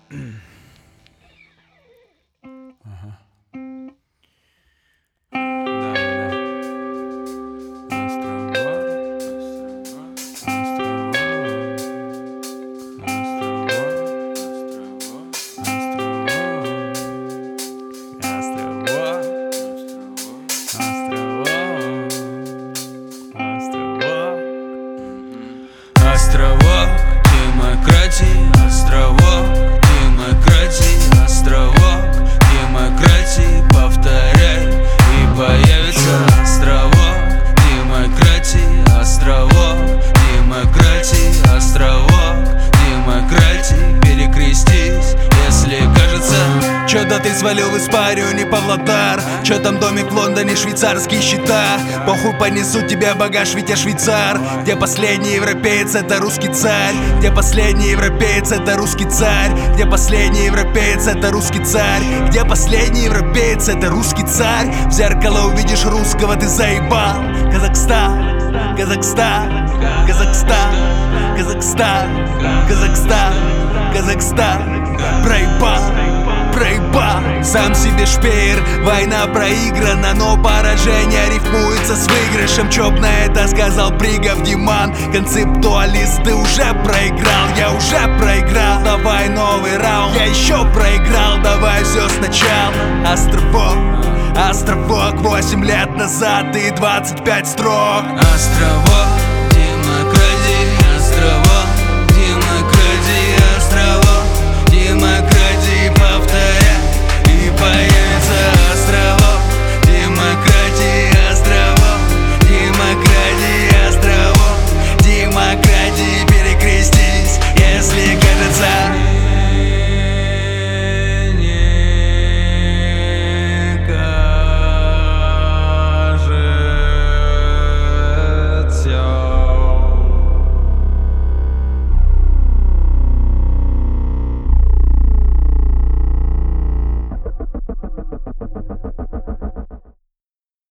Ага. Островок демократии, островок демократии, островок демократии, повторяй, и появится островок демократии, островок демократии, островок демократии. Перекрестись, если кажется. Чё-то ты свалил в Испанию, не Павлодар. Чё там домик в Лондоне, швейцарские счета. Похуй, понесут тебя багаж, ведь я швейцар. Где последний европеец, это русский царь. Где последний европеец, это русский царь. Где последний европеец, это русский царь. Где последний европеец, это русский царь. В зеркало увидишь русского, ты заебал. Казахстан, Казахстан, Казахстан, Казахстан, Казахстан, Казахстан. Проебал, проебал. Сам себе шпеер, война проиграна, но поражение рифмуется с выигрышем. Чё б на это сказал Пригов Диман? Концептуалист, ты уже проиграл, я уже проиграл. Давай новый раунд, я еще проиграл. Давай все сначала. Островок, островок, 8 лет назад и 25 строк. Островок